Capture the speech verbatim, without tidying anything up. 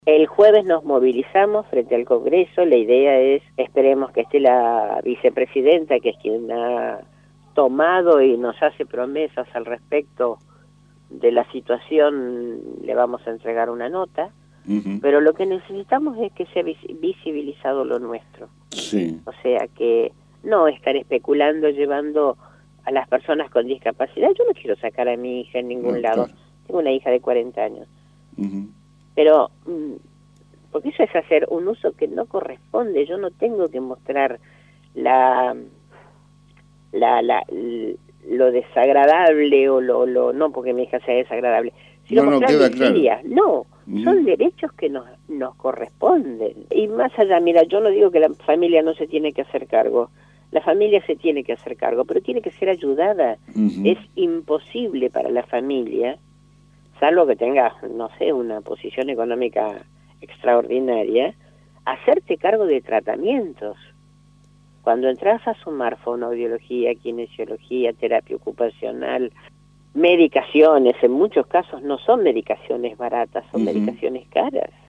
El jueves nos movilizamos frente al Congreso. La idea es, esperemos que esté la vicepresidenta, que es quien ha tomado y nos hace promesas al respecto de la situación. Le vamos a entregar una nota, uh-huh. Pero lo que necesitamos es que sea visibilizado lo nuestro. Sí. O sea, que no estar especulando, llevando a las personas con discapacidad. Yo no quiero sacar a mi hija en ningún no, lado. Claro. Tengo una hija de cuarenta años. Uh-huh. Pero, porque eso es hacer un uso que no corresponde. Yo no tengo que mostrar la, la, la lo desagradable o lo, lo no porque mi hija sea desagradable, sino no, mostrar no, miseria. Claro. No, uh-huh. Son derechos que nos, nos corresponden. Y más allá, mira, yo no digo que la familia no se tiene que hacer cargo. La familia se tiene que hacer cargo, pero tiene que ser ayudada. Uh-huh. Es imposible para la familia, salvo que tengas, no sé, una posición económica extraordinaria, hacerte cargo de tratamientos. Cuando entras a sumar fonoaudiología, kinesiología, terapia ocupacional, medicaciones, en muchos casos no son medicaciones baratas, son uh-huh. medicaciones caras.